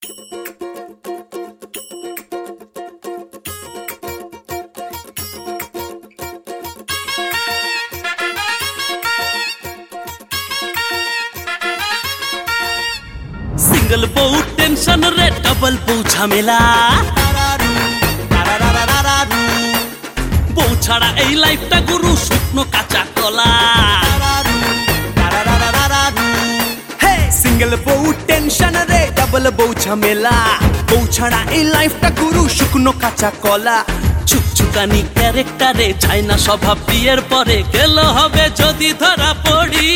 single বউ tension রে double বউ ঝামেলা বউ ছাড়া এই লাইফটা গুরু শুকনো কাঁচা কলা সিঙ্গল বউ টেনশন রে ডাবল বউ ঝামেলা বউ ছাড়া এই লাইফটা গুরু শুকনো কাঁচা কলা ছুকছুকানি ক্যারেক্টারে চায় না স্বভাব বিয়ের পরে গেল হবে যদি ধরা পড়ি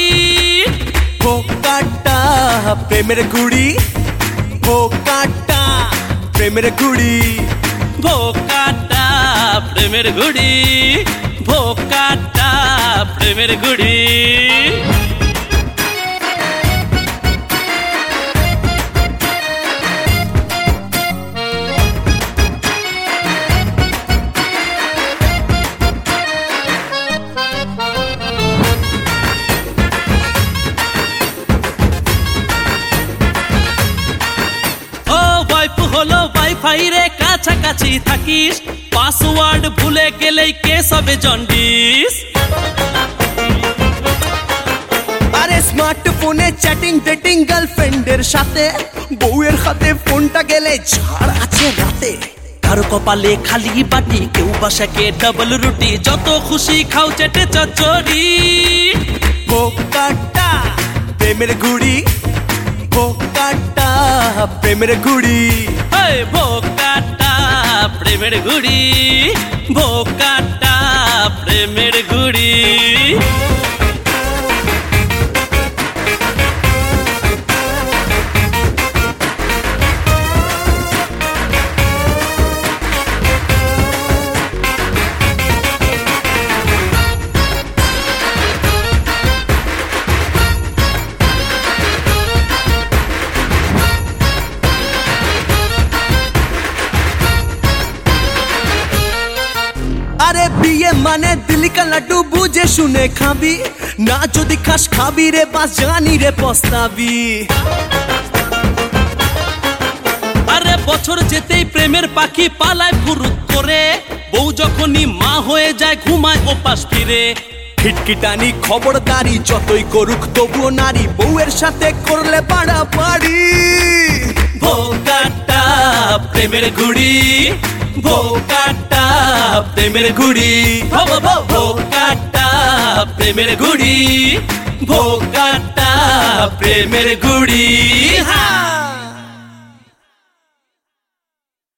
কাটা প্রেমের গুড়ি কাটা প্রেমের গুড়ি ভোকাটা প্রেমের গুড়ি ভোকাটা প্রেমের গুড়ি হলো ওয়াইফাই রে কাছাকাছি থাকিস পাসওয়ার্ড ভুলে গেলেই কেস হবে জন্ডিস আরে স্মার্টফোনে চ্যাটিং ডেটিং গার্লফ্রেন্ডের সাথে বউয়ের হাতে ফোনটা গেলে ছাড় আছে রাতে কারো কপালে খালি বাটি কেউ বাসাকে ডাবল রুটি যত খুশি খাও চেটে চচ্চড়ি কাটা প্রেমের গুড়ি কাটা প্রেমের গুড়ি ভোকাটা প্রেমের গুড়ি ভোকাটা প্রেমের গুড়ি আরে বিয়ে মানে দিল্লি কা লাড্ডু বুঝে শুনে খাবি না যদি খাস খাবি রে বাস জানি রে পস্তাবি আরে বছর যেতেই প্রেমের পাখি পালায় ফুরুত করে বউ যখনই মা হয়ে যায় ঘুমায় ওপাশ ফিরে খিটখিটানি খবরদারি যতই করুক তবুও নারী বউয়ের সাথে করলে পাড়াপাড়ি ভোকাটা প্রেমের গুড়ি ভোকাটা প্রেমের গুড়ি ভোকাটা প্রেমের গুড়ি ভোকাটা প্রেমের গুড়ি